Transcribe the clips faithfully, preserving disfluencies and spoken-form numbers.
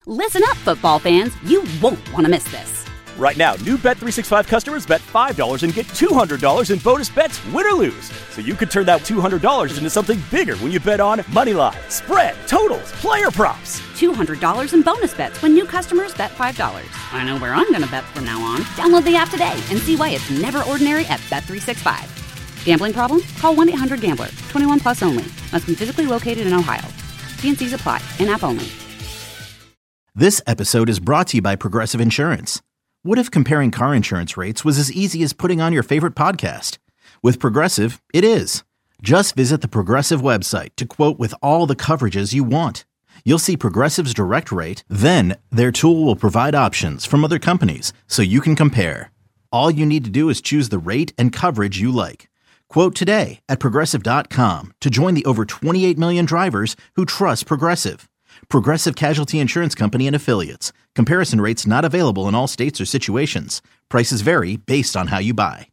Listen up, football fans. You won't want to miss this. Right now, new Bet three sixty-five customers bet five dollars and get two hundred dollars in bonus bets, win or lose. So you could turn that two hundred dollars into something bigger when you bet on money line, spread, totals, player props. two hundred dollars in bonus bets when new customers bet five dollars. I know where I'm going to bet from now on. Download the app today and see why it's never ordinary at Bet three sixty-five. Gambling problem? Call one eight hundred gambler. twenty-one plus only. Must be physically located in Ohio. T and C's apply. In-app only. This episode is brought to you by Progressive Insurance. What if comparing car insurance rates was as easy as putting on your favorite podcast? With Progressive, it is. Just visit the Progressive website to quote with all the coverages you want. You'll see Progressive's direct rate, then their tool will provide options from other companies so you can compare. All you need to do is choose the rate and coverage you like. Quote today at Progressive dot com to join the over twenty-eight million drivers who trust Progressive. Progressive Casualty Insurance Company and Affiliates. Comparison rates not available in all states or situations. Prices vary based on how you buy.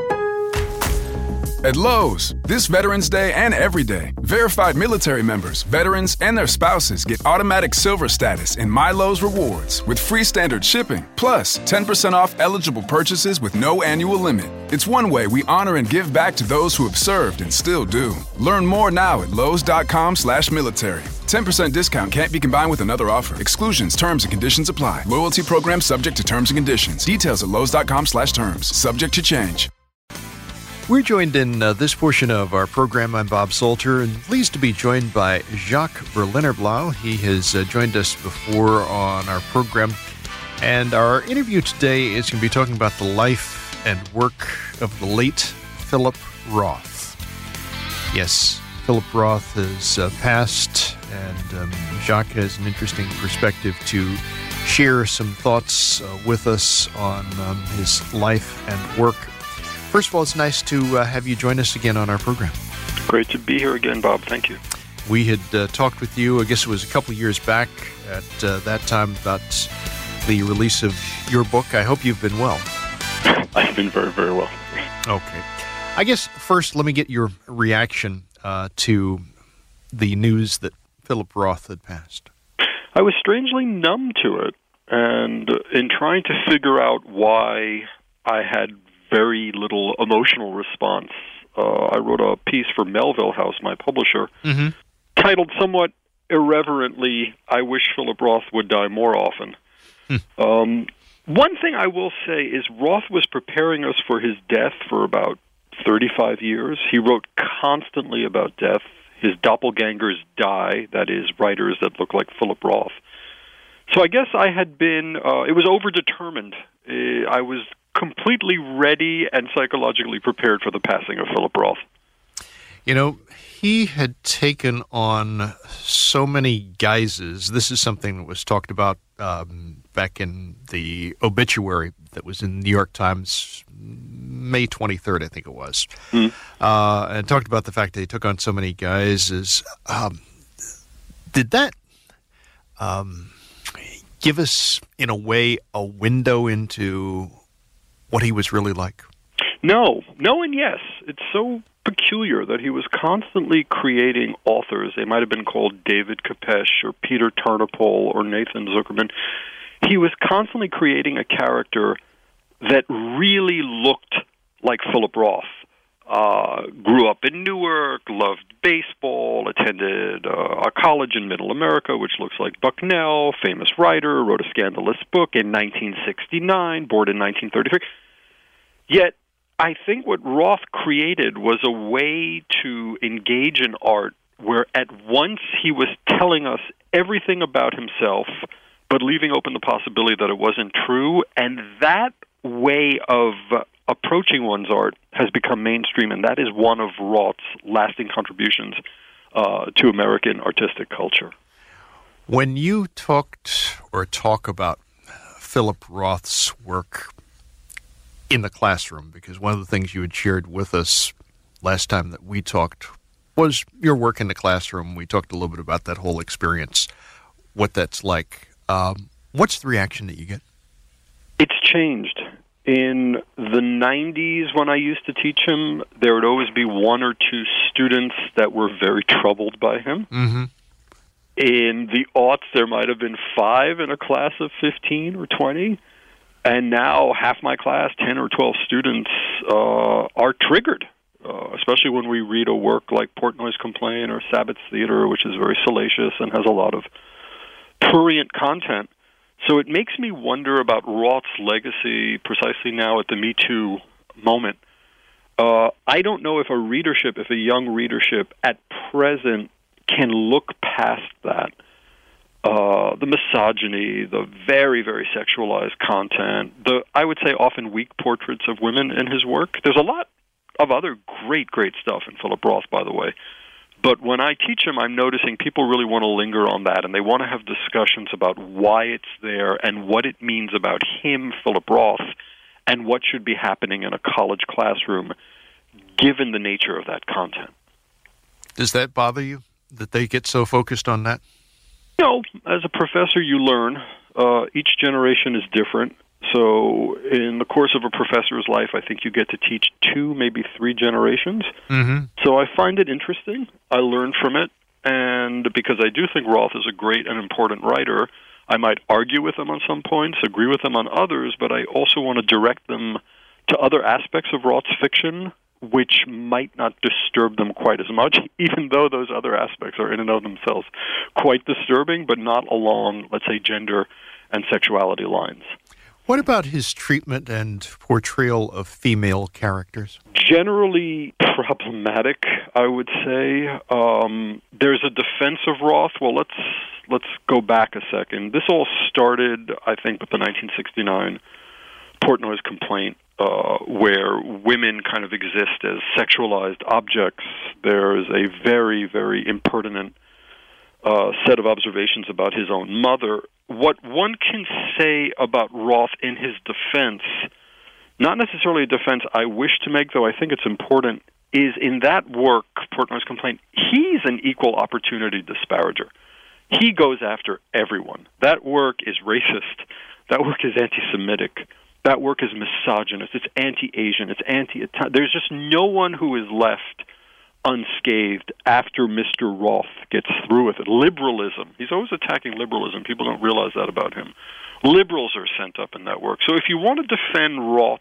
At Lowe's, this Veterans Day and every day, verified military members, veterans, and their spouses get automatic silver status in My Lowe's Rewards with free standard shipping, plus ten percent off eligible purchases with no annual limit. It's one way we honor and give back to those who have served and still do. Learn more now at lowes.com slash military. ten percent discount can't be combined with another offer. Exclusions, terms, and conditions apply. Loyalty program subject to terms and conditions. Details at lowes.com slash terms. Subject to change. We're joined in uh, this portion of our program. I'm Bob Salter, and pleased to be joined by Jacques Berliner-Blau. He has uh, joined us before on our program, and our interview today is going to be talking about the life and work of the late Philip Roth. Yes, Philip Roth has uh, passed, and um, Jacques has an interesting perspective to share some thoughts uh, with us on um, his life and work. First of all, it's nice to uh, have you join us again on our program. Great to be here again, Bob. Thank you. We had uh, talked with you, I guess it was a couple years back at uh, that time, about the release of your book. I hope you've been well. I've been very, very well. Okay. I guess first, let me get your reaction uh, to the news that Philip Roth had passed. I was strangely numb to it, and in trying to figure out why I had very little emotional response. Uh, I wrote a piece for Melville House, my publisher, mm-hmm. titled somewhat irreverently, "I Wish Philip Roth Would Die More Often." Hmm. Um, one thing I will say is Roth was preparing us for his death for about thirty-five years. He wrote constantly about death. His doppelgangers die, that is, writers that look like Philip Roth. So I guess I had been, uh, it was overdetermined. Uh, I was completely ready and psychologically prepared for the passing of Philip Roth. You know, he had taken on so many guises. This is something that was talked about um, back in the obituary that was in the New York Times, May twenty-third, I think it was. Mm. Uh, and talked about the fact that he took on so many guises. Um, did that um, give us, in a way, a window into what he was really like? No. No and yes. It's so peculiar that he was constantly creating authors. They might have been called David Kopesh or Peter Turnipol or Nathan Zuckerman. He was constantly creating a character that really looked like Philip Roth. Uh, grew up in Newark, loved baseball, attended uh, a college in Middle America, which looks like Bucknell, famous writer, wrote a scandalous book in nineteen sixty-nine, born in nineteen thirty-three. Yet, I think what Roth created was a way to engage in art where at once he was telling us everything about himself, but leaving open the possibility that it wasn't true, and that way of approaching one's art has become mainstream, and that is one of Roth's lasting contributions uh, to American artistic culture. When you talked or talk about Philip Roth's work in the classroom, because one of the things you had shared with us last time that we talked was your work in the classroom. We talked a little bit about that whole experience, what that's like. Um, what's the reaction that you get? It's changed. In the nineties, when I used to teach him, there would always be one or two students that were very troubled by him. Mm-hmm. In the aughts, there might have been five in a class of fifteen or twenty, and now half my class, ten or twelve students, uh, are triggered, uh, especially when we read a work like Portnoy's Complaint or Sabbath's Theater, which is very salacious and has a lot of prurient content. So it makes me wonder about Roth's legacy precisely now at the Me Too moment. Uh, I don't know if a readership, if a young readership at present can look past that. Uh, the misogyny, the very, very sexualized content, the, I would say, often weak portraits of women in his work. There's a lot of other great, great stuff in Philip Roth, by the way. But when I teach him, I'm noticing people really want to linger on that, and they want to have discussions about why it's there and what it means about him, Philip Roth, and what should be happening in a college classroom, given the nature of that content. Does that bother you, that they get so focused on that? No. As a professor, you learn. Uh, each generation is different. So in the course of a professor's life, I think you get to teach two, maybe three generations. Mm-hmm. So I find it interesting. I learn from it. And because I do think Roth is a great and important writer, I might argue with him on some points, agree with him on others, but I also want to direct them to other aspects of Roth's fiction which might not disturb them quite as much, even though those other aspects are in and of themselves quite disturbing, but not along, let's say, gender and sexuality lines. What about his treatment and portrayal of female characters? Generally problematic, I would say. Um, there's a defense of Roth. Well, let's let's go back a second. This all started, I think, with the nineteen sixty-nine Portnoy's Complaint, uh, where women kind of exist as sexualized objects. There's a very, very impertinent uh, set of observations about his own mother. What one can say about Roth in his defense, not necessarily a defense I wish to make, though I think it's important, is in that work, Portnoy's Complaint, he's an equal opportunity disparager. He goes after everyone. That work is racist. That work is anti-Semitic. That work is misogynist. It's anti-Asian. It's anti-Italian. There's just no one who is left unscathed after Mister Roth gets through with it. Liberalism. He's always attacking liberalism. People don't realize that about him. Liberals are sent up in that work. So if you want to defend Roth's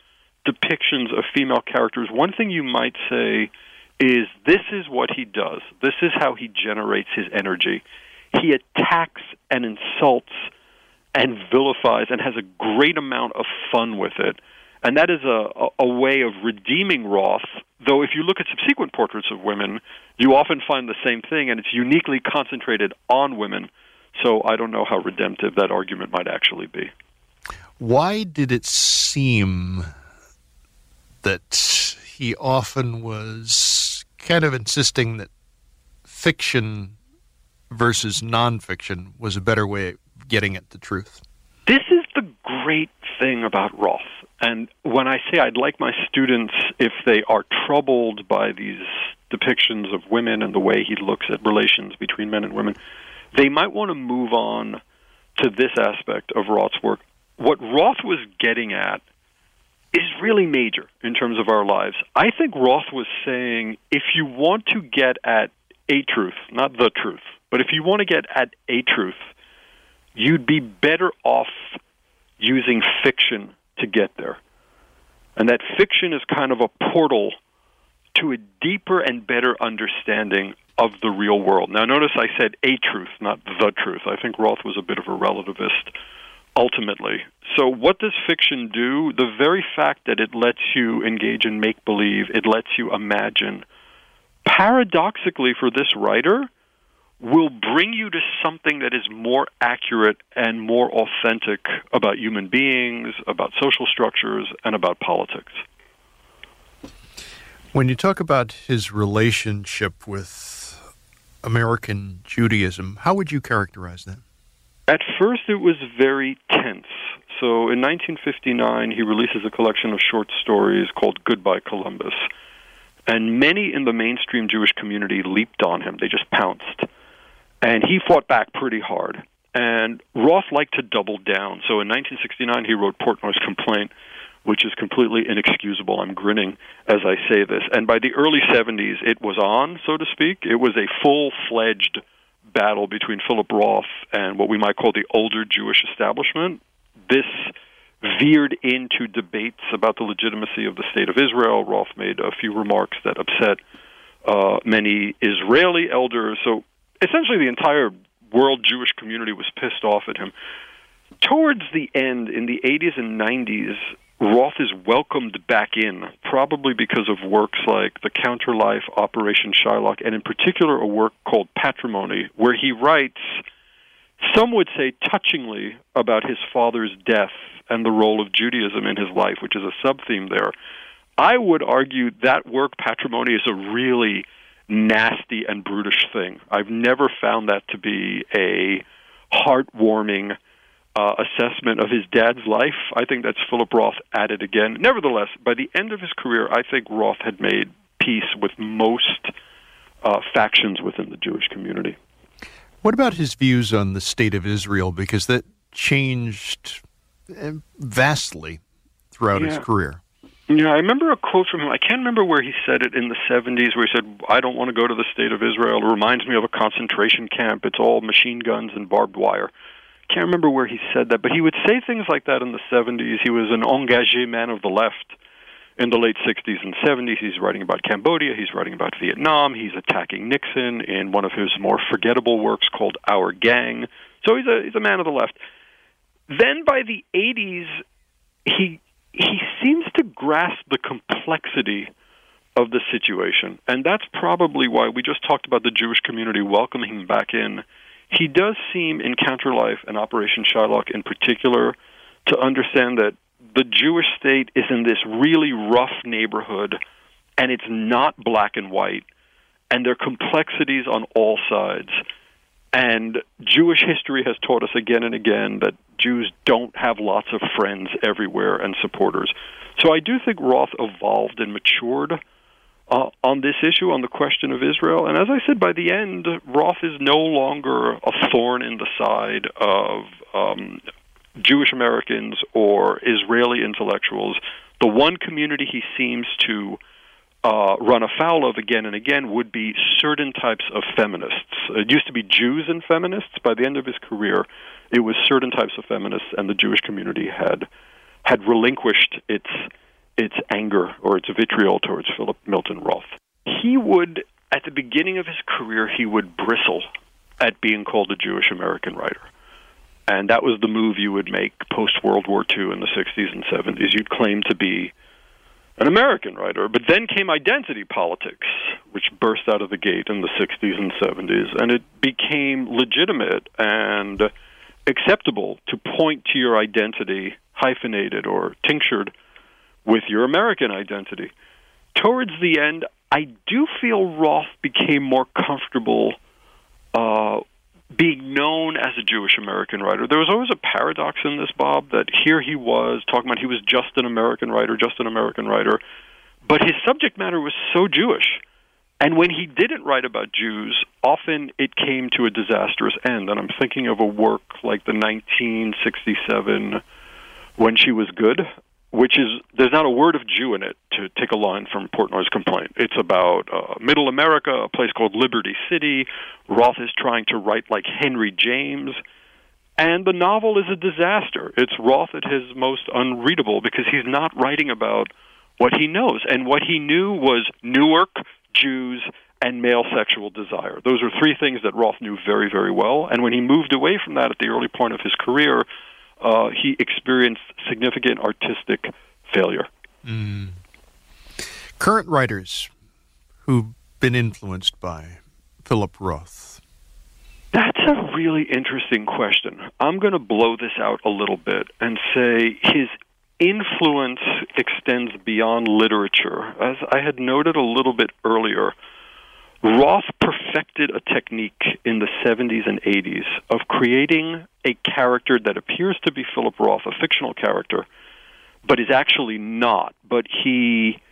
depictions of female characters, one thing you might say is this is what he does. This is how he generates his energy. He attacks and insults and vilifies and has a great amount of fun with it. And that is a, a, a way of redeeming Roth, though if you look at subsequent portraits of women, you often find the same thing, and it's uniquely concentrated on women. So I don't know how redemptive that argument might actually be. Why did it seem that he often was kind of insisting that fiction versus nonfiction was a better way of getting at the truth? This is the great thing about Roth. And when I say I'd like my students, if they are troubled by these depictions of women and the way he looks at relations between men and women, they might want to move on to this aspect of Roth's work. What Roth was getting at is really major in terms of our lives. I think Roth was saying, if you want to get at a truth, not the truth, but if you want to get at a truth, you'd be better off using fiction to get there. And that fiction is kind of a portal to a deeper and better understanding of the real world. Now, notice I said a truth, not the truth. I think Roth was a bit of a relativist, ultimately. So what does fiction do? The very fact that it lets you engage in make-believe, it lets you imagine, paradoxically for this writer, will bring you to something that is more accurate and more authentic about human beings, about social structures, and about politics. When you talk about his relationship with American Judaism, how would you characterize that? At first, it was very tense. So in nineteen fifty-nine, he releases a collection of short stories called Goodbye Columbus. And many in the mainstream Jewish community leaped on him. They just pounced. And he fought back pretty hard. And Roth liked to double down. So in nineteen sixty-nine, he wrote Portnoy's Complaint, which is completely inexcusable. I'm grinning as I say this. And by the early seventies, it was on, so to speak. It was a full-fledged battle between Philip Roth and what we might call the older Jewish establishment. This veered into debates about the legitimacy of the State of Israel. Roth made a few remarks that upset uh, many Israeli elders. So essentially the entire world Jewish community was pissed off at him. Towards the end, in the eighties and nineties, Roth is welcomed back in, probably because of works like The Counterlife, Operation Shylock, and in particular a work called Patrimony, where he writes, some would say touchingly, about his father's death and the role of Judaism in his life, which is a sub-theme there. I would argue that work, Patrimony, is a really nasty and brutish thing. I've never found that to be a heartwarming uh, assessment of his dad's life. I think that's Philip Roth at it again. Nevertheless, by the end of his career, I think Roth had made peace with most uh, factions within the Jewish community. What about his views on the State of Israel? Because that changed vastly throughout yeah. his career. Yeah, I remember a quote from him. I can't remember where he said it in the seventies, where he said, I don't want to go to the State of Israel. It reminds me of a concentration camp. It's all machine guns and barbed wire. Can't remember where he said that, but he would say things like that in the seventies. He was an engagé man of the left in the late sixties and seventies. He's writing about Cambodia. He's writing about Vietnam. He's attacking Nixon in one of his more forgettable works called Our Gang. So he's a he's a man of the left. Then by the eighties, he he seems to grasp the complexity of the situation, and that's probably why we just talked about the Jewish community welcoming him back in. He does seem, in Counterlife and Operation Shylock in particular, to understand that the Jewish state is in this really rough neighborhood, and it's not black and white, and there are complexities on all sides. And Jewish history has taught us again and again that Jews don't have lots of friends everywhere and supporters. So I do think Roth evolved and matured uh, on this issue, on the question of Israel. And as I said, by the end, Roth is no longer a thorn in the side of um, Jewish Americans or Israeli intellectuals. The one community he seems to uh, run afoul of again and again would be certain types of feminists. It used to be Jews and feminists. By the end of his career, it was certain types of feminists, and the Jewish community had had relinquished its its anger or its vitriol towards Philip Milton Roth. He would, at the beginning of his career, he would bristle at being called a Jewish American writer. And that was the move you would make post-World War Two in the sixties and seventies. You'd claim to be an American writer. But then came identity politics, which burst out of the gate in the sixties and seventies, and it became legitimate and acceptable to point to your identity, hyphenated or tinctured, with your American identity. Towards the end, I do feel Roth became more comfortable uh, being known as a Jewish American writer. There was always a paradox in this, Bob, that here he was talking about he was just an American writer, just an American writer, but his subject matter was so Jewish. And when he didn't write about Jews, often it came to a disastrous end. And I'm thinking of a work like the nineteen sixty-seven When She Was Good, which is, there's not a word of Jew in it, to take a line from Portnoy's complaint. It's about uh, Middle America, a place called Liberty City. Roth is trying to write like Henry James. And the novel is a disaster. It's Roth at his most unreadable because he's not writing about what he knows. And what he knew was Newark, Jews, and male sexual desire. Those are three things that Roth knew very, very well. And when he moved away from that at the early point of his career, Uh, he experienced significant artistic failure. Mm. Current writers who've been influenced by Philip Roth? That's a really interesting question. I'm going to blow this out a little bit and say his influence extends beyond literature. As I had noted a little bit earlier, Roth perfected a technique in the seventies and eighties of creating a character that appears to be Philip Roth, a fictional character, but is actually not. But he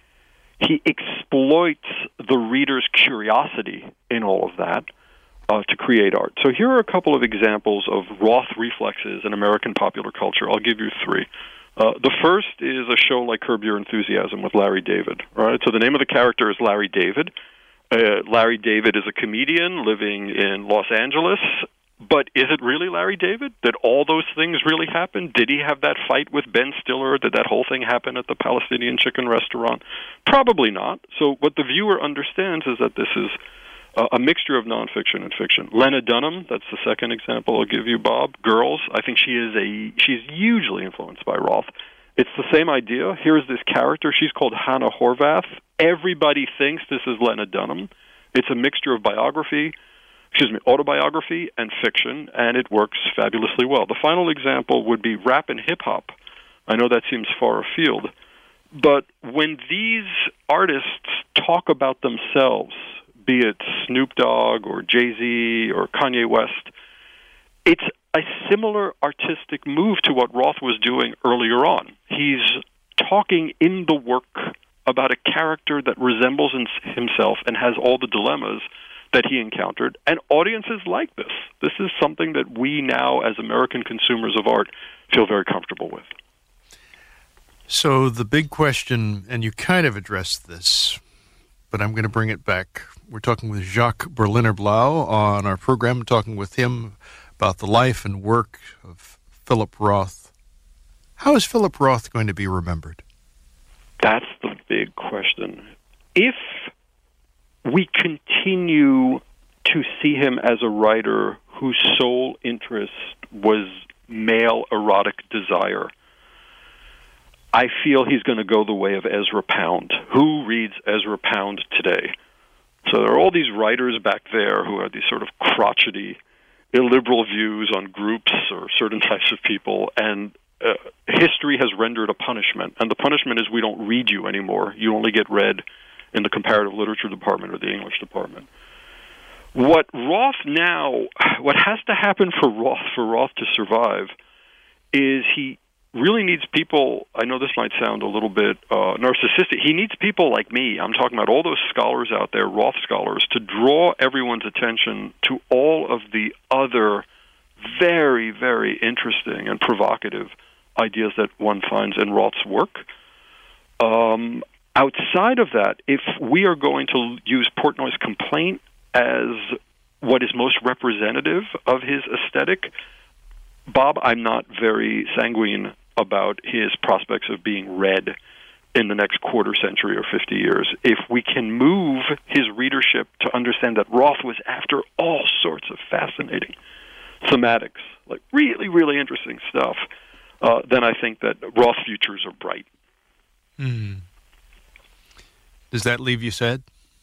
he exploits the reader's curiosity in all of that uh, to create art. So here are a couple of examples of Roth reflexes in American popular culture. I'll give you three. Uh, the first is a show like Curb Your Enthusiasm with Larry David. Right? So the name of the character is Larry David. Uh, Larry David is a comedian living in Los Angeles. But is it really Larry David? Did all those things really happen? Did he have that fight with Ben Stiller? Did that whole thing happen at the Palestinian chicken restaurant? Probably not. So what the viewer understands is that this is uh, a mixture of nonfiction and fiction. Lena Dunham, that's the second example I'll give you, Bob. Girls, I think she is a she's hugely influenced by Roth. It's the same idea. Here's this character. She's called Hannah Horvath. Everybody thinks this is Lena Dunham. It's a mixture of biography, excuse me, autobiography and fiction, and it works fabulously well. The final example would be rap and hip-hop. I know that seems far afield, but when these artists talk about themselves, be it Snoop Dogg or Jay-Z or Kanye West, it's a similar artistic move to what Roth was doing earlier on. He's talking in the work about a character that resembles himself and has all the dilemmas that he encountered, and audiences like this. This is something that we now, as American consumers of art, feel very comfortable with. So the big question, and you kind of addressed this, but I'm going to bring it back. We're talking with Jacques Berliner Blau on our program, talking with him about the life and work of Philip Roth. How is Philip Roth going to be remembered? That's the big question. If we continue to see him as a writer whose sole interest was male erotic desire, I feel he's going to go the way of Ezra Pound. Who reads Ezra Pound today? So there are all these writers back there who have these sort of crotchety, illiberal views on groups or certain types of people, and uh, history has rendered a punishment. And the punishment is we don't read you anymore. You only get read in the comparative literature department or the English department. What Roth now, what has to happen for Roth, for Roth to survive, is he really needs people, I know this might sound a little bit uh, narcissistic, he needs people like me, I'm talking about all those scholars out there, Roth scholars, to draw everyone's attention to all of the other very, very interesting and provocative ideas that one finds in Roth's work. Um, outside of that, if we are going to use Portnoy's complaint as what is most representative of his aesthetic, Bob, I'm not very sanguine about his prospects of being read in the next quarter century or fifty years. If we can move his readership to understand that Roth was after all sorts of fascinating thematics, like really, really interesting stuff, uh, then I think that Roth's futures are bright. Hmm. Does that leave you sad?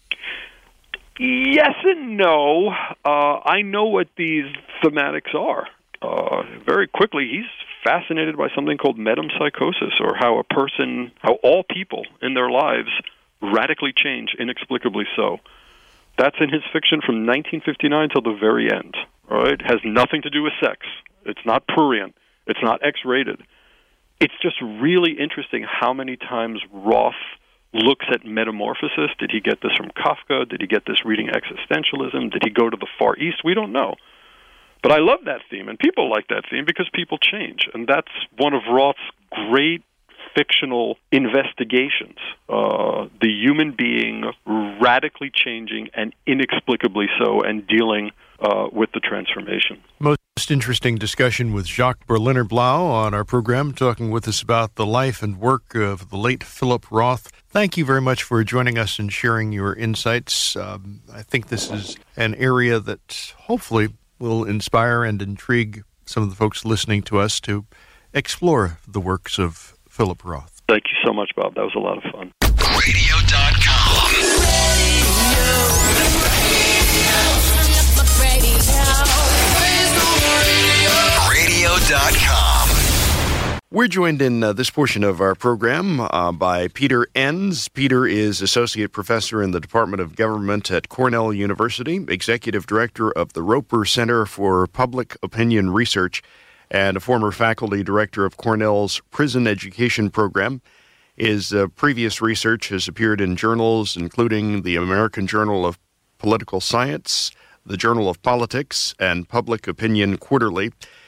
Yes and no. Uh, I know what these thematics are. Uh, very quickly, he's fascinated by something called metempsychosis, or how a person, how all people in their lives radically change, inexplicably so. That's in his fiction from nineteen fifty-nine till the very end. All right, it has nothing to do with sex. It's not prurient. It's not X-rated. It's just really interesting how many times Roth looks at metamorphosis. Did he get this from Kafka? Did he get this reading existentialism? Did he go to the Far East? We don't know. But I love that theme, and people like that theme because people change. And that's one of Roth's great fictional investigations, uh, the human being radically changing and inexplicably so, and dealing uh, with the transformation. Most interesting discussion with Jacques Berliner Blau on our program, talking with us about the life and work of the late Philip Roth. Thank you very much for joining us and sharing your insights. Um, I think this is an area that hopefully will inspire and intrigue some of the folks listening to us to explore the works of Philip Roth. Thank you so much, Bob. That was a lot of fun. radio dot com. radio dot com. We're joined in uh, this portion of our program uh, by Peter Enns. Peter is Associate Professor in the Department of Government at Cornell University, Executive Director of the Roper Center for Public Opinion Research, and a former faculty director of Cornell's Prison Education Program. His uh, previous research has appeared in journals including the American Journal of Political Science, the Journal of Politics, and Public Opinion Quarterly.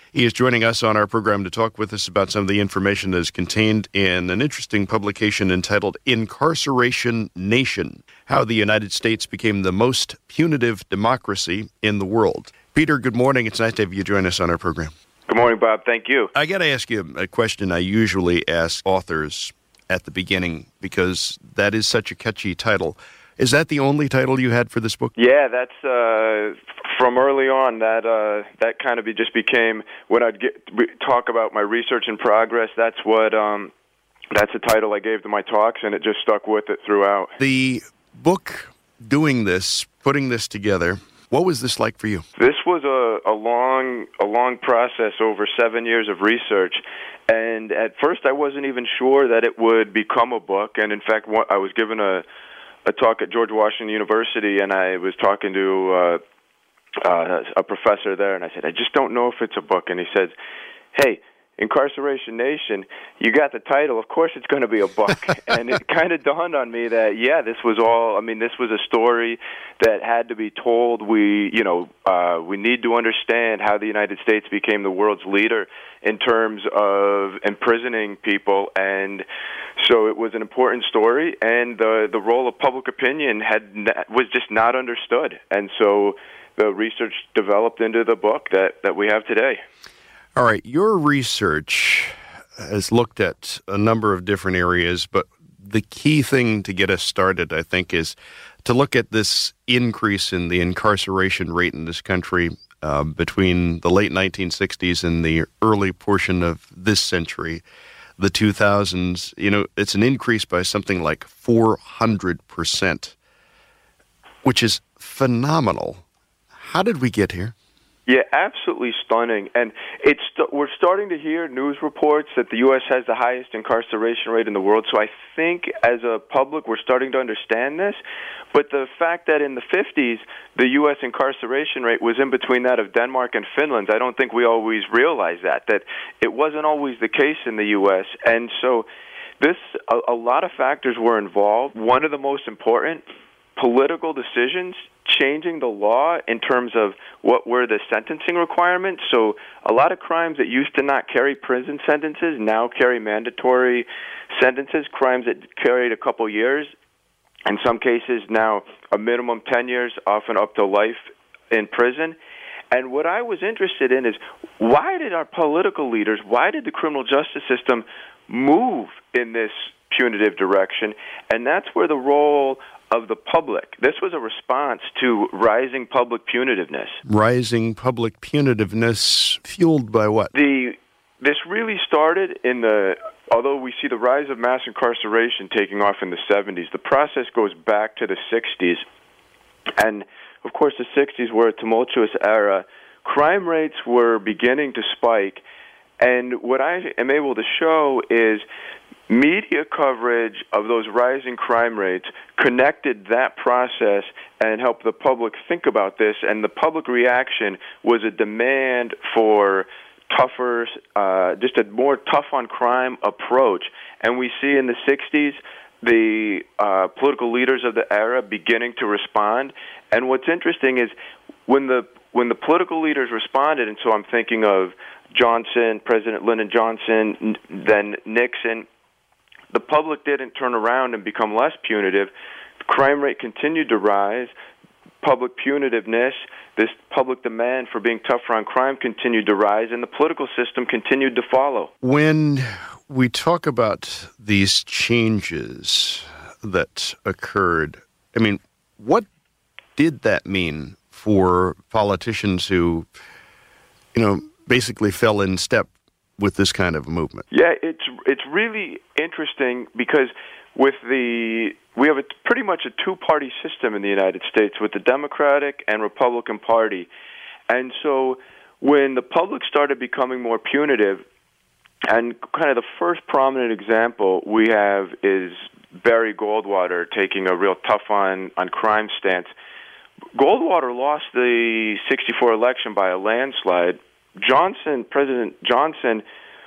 He is joining us on our program to talk with us about some of the information that is contained in an interesting publication entitled Incarceration Nation, How the United States Became the Most Punitive Democracy in the World. Peter, good morning. It's nice to have you join us on our program. Good morning, Bob. Thank you. I got to ask you a question I usually ask authors at the beginning because that is such a catchy title. Is that the only title you had for this book? Yeah, that's uh, from early on. That uh, that kind of be, just became when I'd get, talk about my research in progress. That's what um, that's the title I gave to my talks, and it just stuck with it throughout. The book, doing this, putting this together, what was this like for you? This was a, a long a long process over seven years of research. And at first, I wasn't even sure that it would become a book. And in fact, I was given a a talk at George Washington University, and I was talking to uh, uh, a professor there, and I said, I just don't know if it's a book. And he says, hey, Incarceration Nation, you got the title, of course it's going to be a book. And it kind of dawned on me that, yeah, this was all, I mean, this was a story that had to be told. We, you know, uh, we need to understand how the United States became the world's leader in terms of imprisoning people. And so it was an important story, and the the role of public opinion had was just not understood. And so the research developed into the book that, that we have today. All right, your research has looked at a number of different areas, but the key thing to get us started, I think, is to look at this increase in the incarceration rate in this country uh, between the late nineteen sixties and the early portion of this century, the two thousands. You know, it's an increase by something like four hundred percent, which is phenomenal. How did we get here? Yeah, absolutely stunning. And it's st- we're starting to hear news reports that the U S has the highest incarceration rate in the world. So I think as a public, we're starting to understand this. But the fact that in the fifties, the U S incarceration rate was in between that of Denmark and Finland, I don't think we always realize that, that it wasn't always the case in the U S. And so this, a, a lot of factors were involved. One of the most important, political decisions, changing the law in terms of what were the sentencing requirements. So a lot of crimes that used to not carry prison sentences now carry mandatory sentences, crimes that carried a couple years, in some cases now a minimum ten years, often up to life in prison. And what I was interested in is why did our political leaders, why did the criminal justice system move in this punitive direction? And that's where the role of the public. This was a response to rising public punitiveness. Rising public punitiveness fueled by what? The this really started in the, although we see the rise of mass incarceration taking off in the seventies, the process goes back to the sixties. And, of course, the sixties were a tumultuous era. Crime rates were beginning to spike. And what I am able to show is media coverage of those rising crime rates connected that process and helped the public think about this, and the public reaction was a demand for tougher, uh, just a more tough-on-crime approach. And we see in the sixties the uh, political leaders of the era beginning to respond. And what's interesting is when the when the political leaders responded, and so I'm thinking of Johnson, President Lyndon Johnson, then Nixon, the public didn't turn around and become less punitive. The crime rate continued to rise. Public punitiveness, this public demand for being tougher on crime continued to rise, and the political system continued to follow. When we talk about these changes that occurred, I mean, what did that mean for politicians who, you know, basically fell in step with this kind of movement? Yeah, it's it's really interesting because with the we have a pretty much a two-party system in the United States with the Democratic and Republican Party. And so when the public started becoming more punitive, and kind of the first prominent example we have is Barry Goldwater taking a real tough on, on crime stance. Goldwater lost the sixty-four election by a landslide. Johnson, President Johnson,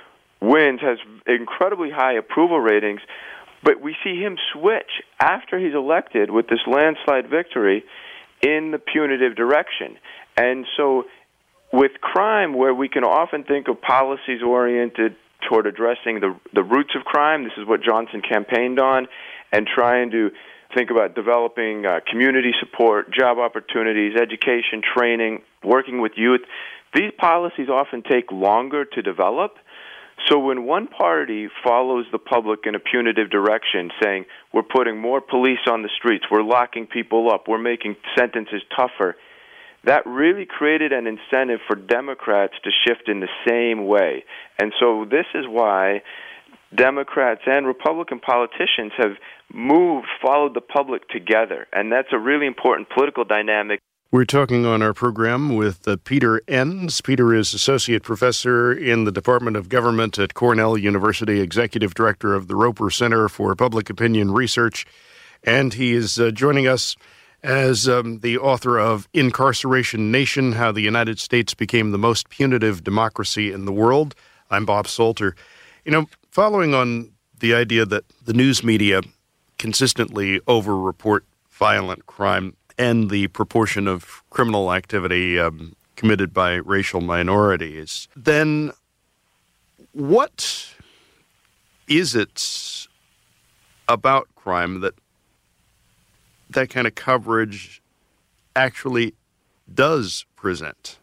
wins, has incredibly high approval ratings, but we see him switch after he's elected with this landslide victory in the punitive direction. And so with crime, where we can often think of policies oriented toward addressing the the roots of crime, this is what Johnson campaigned on, and trying to think about developing uh, community support, job opportunities, education, training, working with youth. These policies often take longer to develop. So when one party follows the public in a punitive direction, saying we're putting more police on the streets, we're locking people up, we're making sentences tougher, that really created an incentive for Democrats to shift in the same way. And so this is why Democrats and Republican politicians have moved, followed the public together. And that's a really important political dynamic. We're talking on our program with uh, Peter Enns. Peter is Associate Professor in the Department of Government at Cornell University, Executive Director of the Roper Center for Public Opinion Research, and he is uh, joining us as um, the author of Incarceration Nation, How the United States Became the Most Punitive Democracy in the World. I'm Bob Salter. You know, following on the idea that the news media consistently over-report violent crime and the proportion of criminal activity um, committed by racial minorities, then what is it about crime that that kind of coverage actually does present?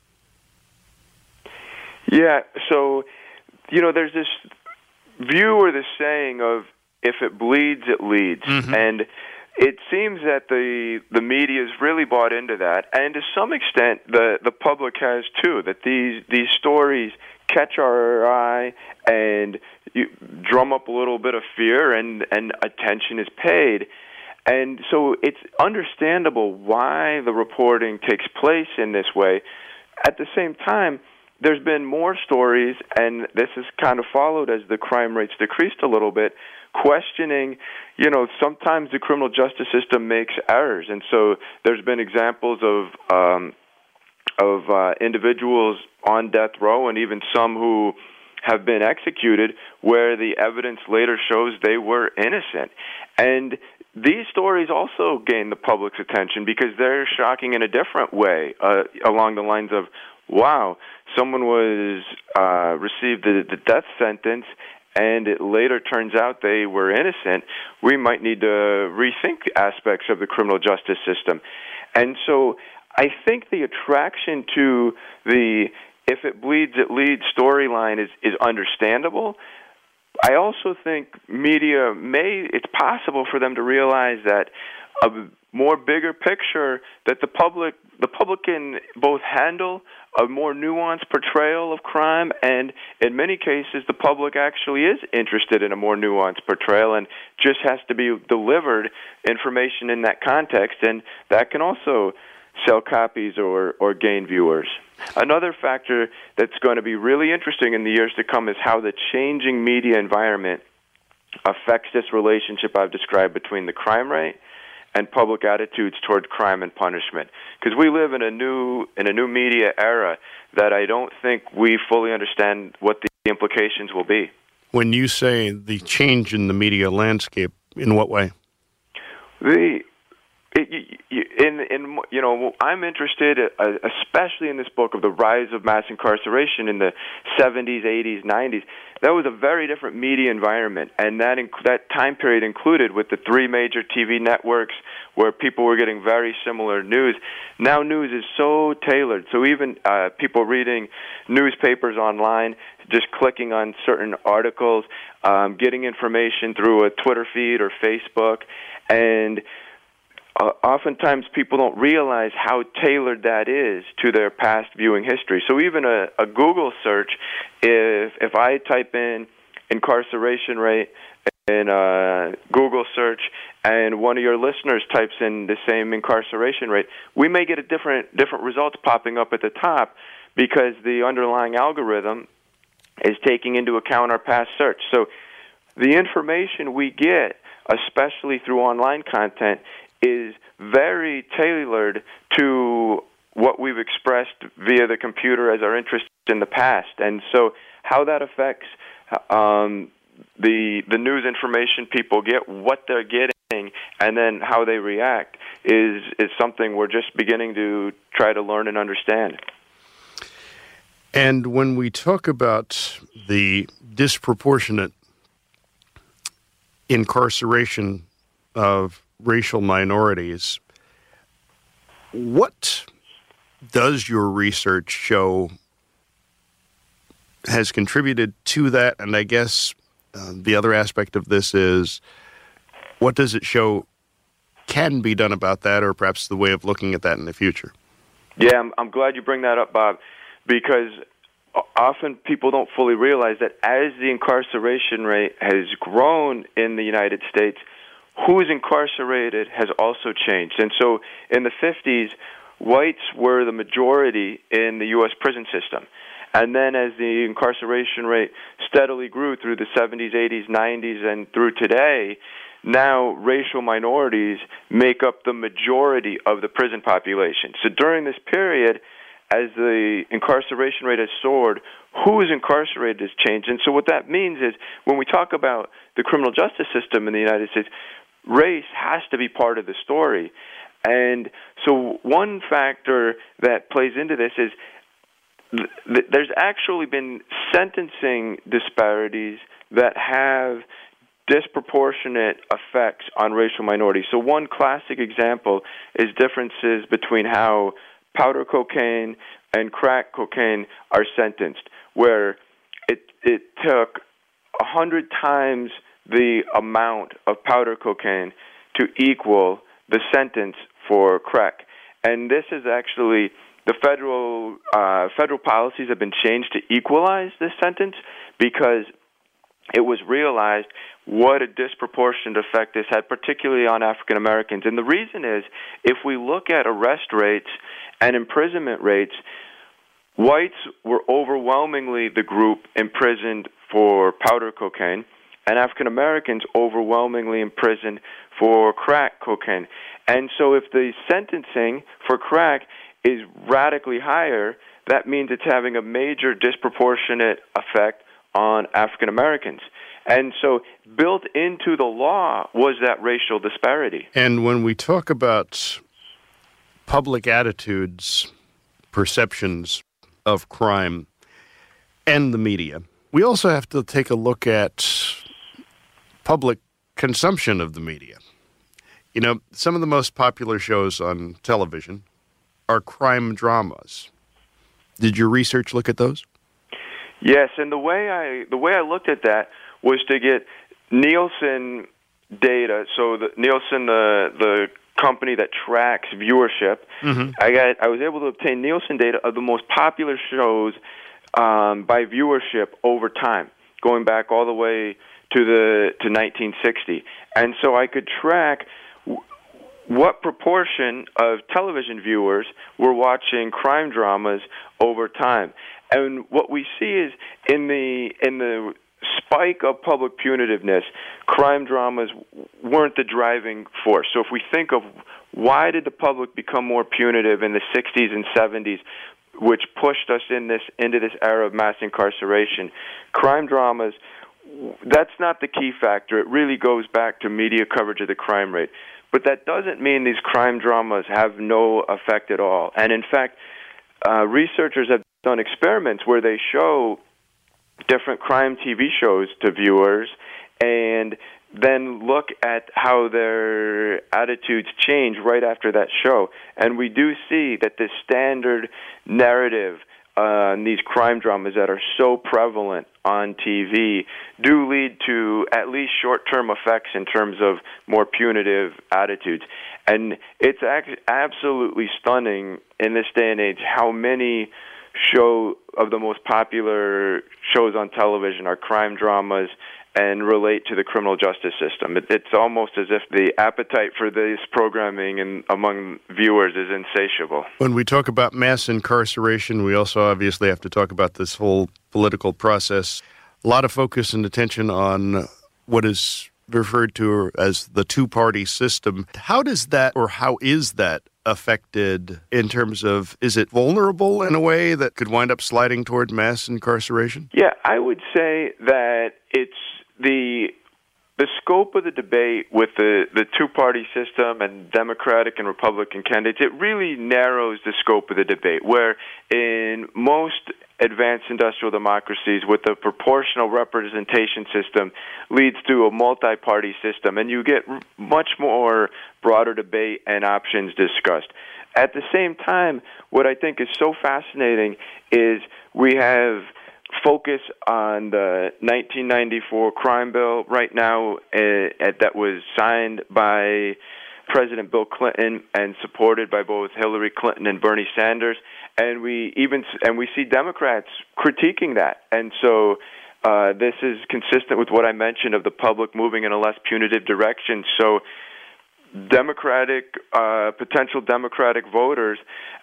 Yeah, so, you know, there's this view or this saying of if it bleeds, it leads. Mm-hmm. And it seems that the the media has really bought into that, and to some extent the, the public has too, that these these stories catch our eye and you drum up a little bit of fear, and, and attention is paid. And so it's understandable why the reporting takes place in this way. At the same time, there's been more stories, and this is kind of followed as the crime rates decreased a little bit, questioning, you know, sometimes the criminal justice system makes errors. And so there's been examples of um, of uh, individuals on death row, and even some who have been executed, where the evidence later shows they were innocent. And these stories also gain the public's attention because they're shocking in a different way, uh, along the lines of, wow, someone was uh, received the, the death sentence, and it later turns out they were innocent. We might need to rethink aspects of the criminal justice system. And so I think the attraction to the if it bleeds, it leads storyline is, is understandable. I also think media may, it's possible for them to realize that a more bigger picture, that the public, the public can both handle a more nuanced portrayal of crime, and in many cases the public actually is interested in a more nuanced portrayal and just has to be delivered information in that context, and that can also sell copies or, or gain viewers. Another factor that's going to be really interesting in the years to come is how the changing media environment affects this relationship I've described between the crime rate and public attitudes toward crime and punishment. Because we live in a new in a new media era that I don't think we fully understand what the implications will be. When you say the change in the media landscape, in what way? The It, in, in, you know, I'm interested, uh, especially in this book, of the rise of mass incarceration in the seventies, eighties, nineties. That was a very different media environment, and that inc- that time period included with the three major T V networks where people were getting very similar news. Now news is so tailored, so even uh, people reading newspapers online, just clicking on certain articles, um, getting information through a Twitter feed or Facebook, and Uh, oftentimes people don't realize how tailored that is to their past viewing history. So even a, a Google search, if if I type in incarceration rate in a Google search and one of your listeners types in the same incarceration rate, we may get a different different results popping up at the top because the underlying algorithm is taking into account our past search. So the information we get, especially through online content, is very tailored to what we've expressed via the computer as our interest in the past. And so how that affects um, the the news information people get, what they're getting, and then how they react is is something we're just beginning to try to learn and understand. And when we talk about the disproportionate incarceration of racial minorities, what does your research show has contributed to that? And I guess uh, the other aspect of this is, what does it show can be done about that, or perhaps the way of looking at that in the future? Yeah, I'm, I'm glad you bring that up, Bob, because often people don't fully realize that as the incarceration rate has grown in the United States, who's incarcerated has also changed. And so in the fifties, whites were the majority in the U S prison system. And then as the incarceration rate steadily grew through the seventies, eighties, nineties, and through today, now racial minorities make up the majority of the prison population. So during this period, as the incarceration rate has soared, who is incarcerated has changed. And so what that means is when we talk about the criminal justice system in the United States, race has to be part of the story. And so one factor that plays into this is th- there's actually been sentencing disparities that have disproportionate effects on racial minorities. So one classic example is differences between how powder cocaine and crack cocaine are sentenced, where it it took a hundred times the amount of powder cocaine to equal the sentence for crack. And this is actually the federal uh, federal policies have been changed to equalize this sentence because it was realized what a disproportionate effect this had, particularly on African Americans. And the reason is, if we look at arrest rates and imprisonment rates, whites were overwhelmingly the group imprisoned for powder cocaine, and African Americans overwhelmingly imprisoned for crack cocaine. And so if the sentencing for crack is radically higher, that means it's having a major disproportionate effect on African Americans. And so built into the law was that racial disparity. And when we talk about public attitudes, perceptions of crime, and the media, we also have to take a look at public consumption of the media. You know, some of the most popular shows on television are crime dramas. Did your research look at those? Yes, and the way I the way I looked at that was to get Nielsen data. So the, Nielsen, the the company that tracks viewership, mm-hmm. I got I was able to obtain Nielsen data of the most popular shows um, by viewership over time, going back all the way to the to nineteen sixty, and so I could track w- what proportion of television viewers were watching crime dramas over time. And what we see is in the in the spike of public punitiveness, crime dramas weren't the driving force. So if we think of why did the public become more punitive in the sixties and seventies, which pushed us in this into this era of mass incarceration, crime dramas, that's not the key factor. It really goes back to media coverage of the crime rate. But that doesn't mean these crime dramas have no effect at all. And in fact, uh, researchers have done experiments where they show different crime T V shows to viewers and then look at how their attitudes change right after that show. And we do see that this standard narrative uh, in these crime dramas that are so prevalent on T V do lead to at least short-term effects in terms of more punitive attitudes. And it's ac- absolutely stunning in this day and age how many show of the most popular shows on television are crime dramas and relate to the criminal justice system. It, it's almost as if the appetite for this programming in, among viewers is insatiable. When we talk about mass incarceration, we also obviously have to talk about this whole political process. A lot of focus and attention on what is referred to as the two-party system. How does that, or how is that affected in terms of, is it vulnerable in a way that could wind up sliding toward mass incarceration? Yeah, I would say that it's the the scope of the debate with the, the two-party system and Democratic and Republican candidates, it really narrows the scope of the debate, where in most advanced industrial democracies with a proportional representation system leads to a multi-party system, and you get much more broader debate and options discussed. At the same time, what I think is so fascinating is we have focus on the nineteen ninety-four crime bill right now uh, that was signed by President Bill Clinton and supported by both Hillary Clinton and Bernie Sanders, and we even and we see Democrats critiquing that. And so uh, this is consistent with what I mentioned of the public moving in a less punitive direction. So Democratic uh, potential Democratic voters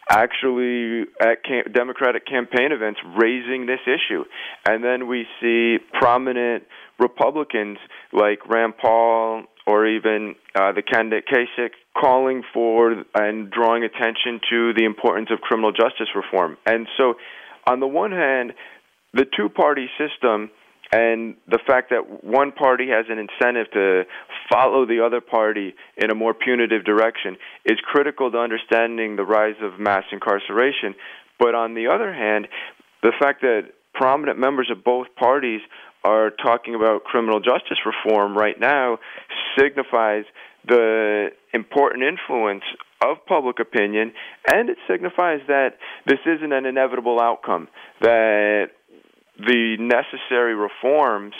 actually at cam- Democratic campaign events raising this issue, and then we see prominent Republicans like Rand Paul or even uh, the candidate Kasich calling for and drawing attention to the importance of criminal justice reform. And so, on the one hand, the two-party system and the fact that one party has an incentive to follow the other party in a more punitive direction is critical to understanding the rise of mass incarceration. But on the other hand, the fact that prominent members of both parties are talking about criminal justice reform right now signifies the important influence of public opinion, and it signifies that this isn't an inevitable outcome, that the necessary reforms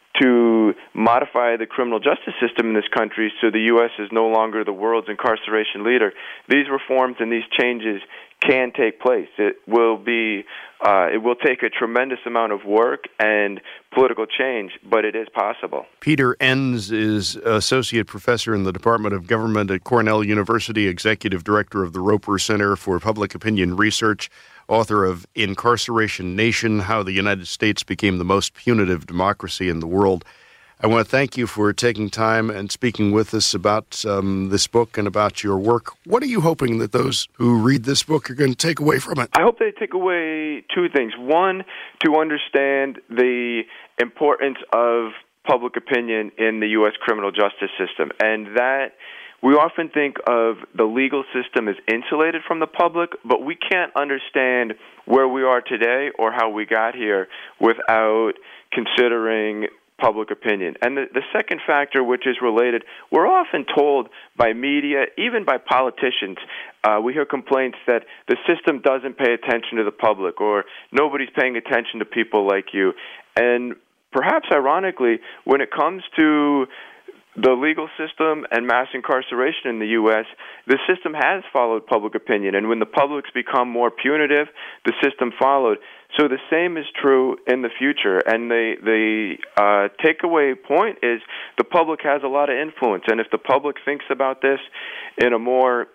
to modify the criminal justice system in this country so the U S is no longer the world's incarceration leader. These reforms and these changes can take place. It will be, uh, it will take a tremendous amount of work and political change, but it is possible. Peter Enns is Associate Professor in the Department of Government at Cornell University, Executive Director of the Roper Center for Public Opinion Research, author of Incarceration Nation, How the United States Became the Most Punitive Democracy in the World. I want to thank you for taking time and speaking with us about um, this book and about your work. What are you hoping that those who read this book are going to take away from it? I hope they take away two things. One, to understand the importance of public opinion in the U S criminal justice system, and that we often think of the legal system as insulated from the public, but we can't understand where we are today or how we got here without considering public opinion. And the, the second factor, which is related, we're often told by media, even by politicians, uh, we hear complaints that the system doesn't pay attention to the public or nobody's paying attention to people like you. And perhaps ironically, when it comes to the legal system and mass incarceration in the U S, the system has followed public opinion. And when the public's become more punitive, the system followed. So the same is true in the future. And the, the uh, takeaway point is the public has a lot of influence. And if the public thinks about this in a more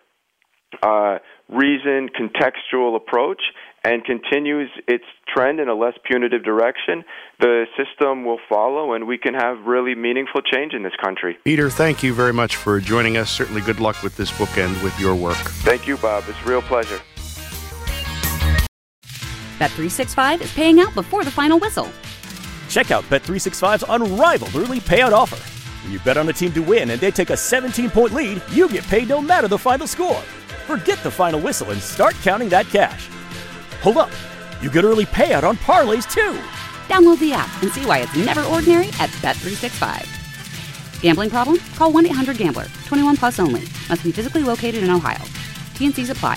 uh, reasoned, contextual approach and continues its trend in a less punitive direction, the system will follow, and we can have really meaningful change in this country. Peter, thank you very much for joining us. Certainly good luck with this book and with your work. Thank you, Bob. It's a real pleasure. Bet three sixty-five is paying out before the final whistle. Check out Bet three sixty-five's unrivaled early payout offer. When you bet on a team to win and they take a seventeen-point lead, you get paid no matter the final score. Forget the final whistle and start counting that cash. Hold up. You get early payout on parlays, too. Download the app and see why it's never ordinary at Bet three sixty-five. Gambling problem? Call one eight hundred gambler. twenty-one plus only. Must be physically located in Ohio. T and C's apply.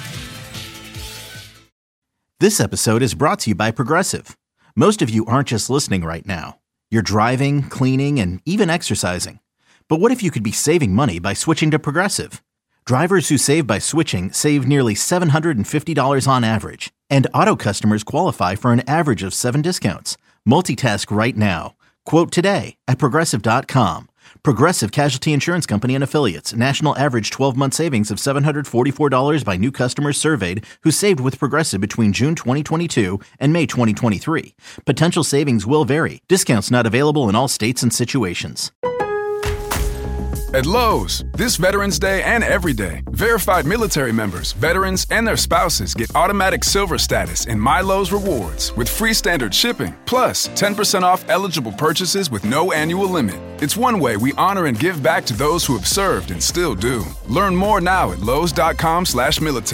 This episode is brought to you by Progressive. Most of you aren't just listening right now. You're driving, cleaning, and even exercising. But what if you could be saving money by switching to Progressive? Drivers who save by switching save nearly seven hundred fifty dollars on average. And auto customers qualify for an average of seven discounts. Multitask right now. Quote today at Progressive dot com. Progressive Casualty Insurance Company and Affiliates. National average twelve-month savings of seven hundred forty-four dollars by new customers surveyed who saved with Progressive between June twenty twenty-two and May twenty twenty-three. Potential savings will vary. Discounts not available in all states and situations. At Lowe's, this Veterans Day and every day, verified military members, veterans, and their spouses get automatic silver status in My Lowe's Rewards with free standard shipping, plus ten percent off eligible purchases with no annual limit. It's one way we honor and give back to those who have served and still do. Learn more now at Lowe's dot com slash military.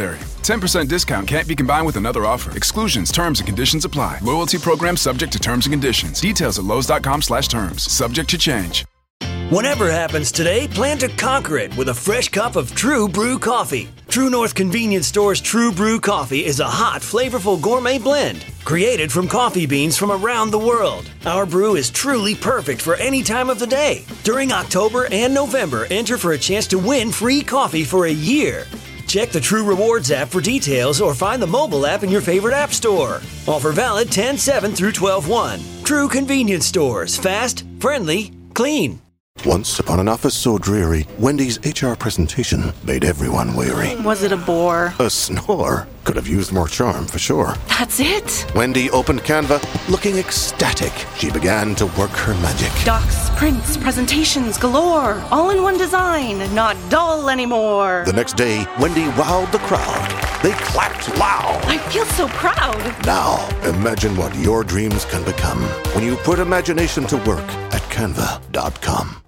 ten percent discount can't be combined with another offer. Exclusions, terms, and conditions apply. Loyalty program subject to terms and conditions. Details at lowes.com slash terms. Subject to change. Whatever happens today, plan to conquer it with a fresh cup of True Brew coffee. True North Convenience Store's True Brew coffee is a hot, flavorful gourmet blend created from coffee beans from around the world. Our brew is truly perfect for any time of the day. During October and November, enter for a chance to win free coffee for a year. Check the True Rewards app for details or find the mobile app in your favorite app store. Offer valid ten seven through twelve one. True Convenience Stores. Fast, friendly, clean. Once upon an office so dreary, Wendy's H R presentation made everyone weary. Was it a bore? A snore. Could have used more charm, for sure. That's it? Wendy opened Canva, looking ecstatic. She began to work her magic. Docs, prints, presentations galore. All in one design, not dull anymore. The next day, Wendy wowed the crowd. They clapped loud. I feel so proud. Now, imagine what your dreams can become when you put imagination to work at canva dot com.